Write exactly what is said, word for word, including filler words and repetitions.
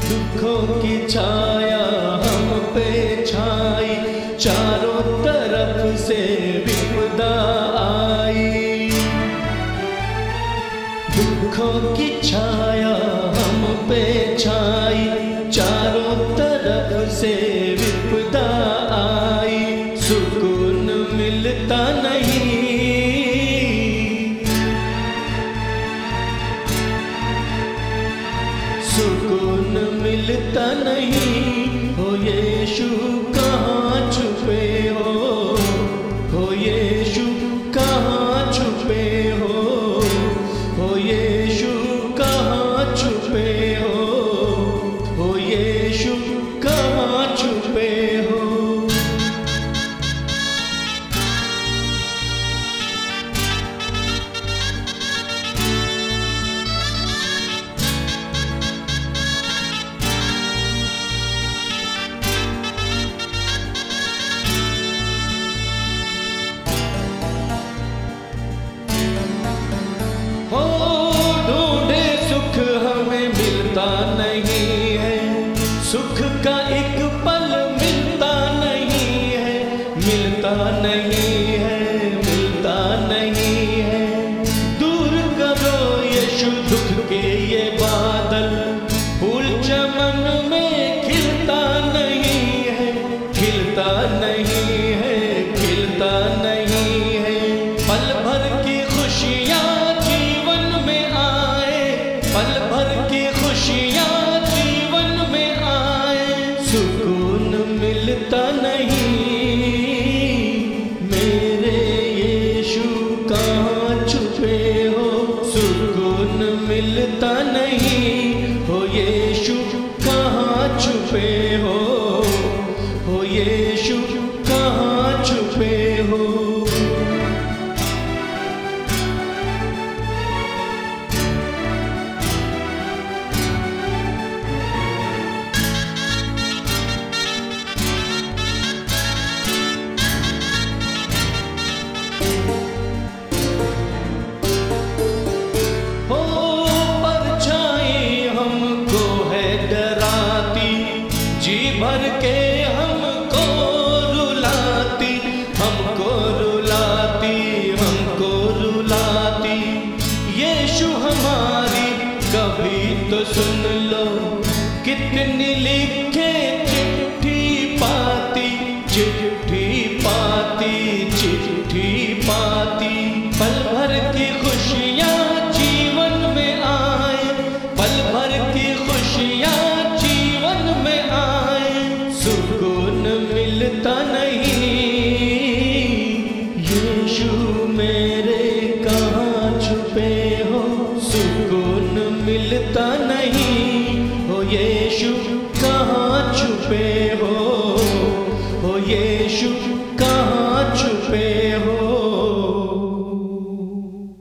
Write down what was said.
दुखों की छाया हम पे छाई, चारों तरफ से विपदा आई। दुखों की छाया हम पे छाई, चारों तरफ से विपदा आई। सुकून मिलता नहीं, सुकून मिलता नहीं। हो यीशु कहाँ छुपे हो, हो यीशु कहाँ छुपे हो, हो यीशु कहाँ छुपे हो, हो यीशु कहाँ छुपे हो। नहीं है सुख का एक पल मिलता नहीं है, मिलता नहीं है, मिलता नहीं है। दूर करो यीशु दुख के ये बादल, फूल चमन में खिलता नहीं है, खिलता नहीं है, खिलता नहीं है। पल भर की खुशियाँ जीवन में आए, पल भर की खुशियाँ जीवन में आए। सुकून मिलता नहीं, मेरे यीशु कहाँ छुपे हो। सुकून मिलता नहीं, हो यीशु कहाँ छुपे हो, हो यीशु कहाँ छुपे हो। भर के हमको रुलाती, हमको रुलाती, हमको रुलाती। यीशु हमारी कभी तो सुन लो, कितनी लिखे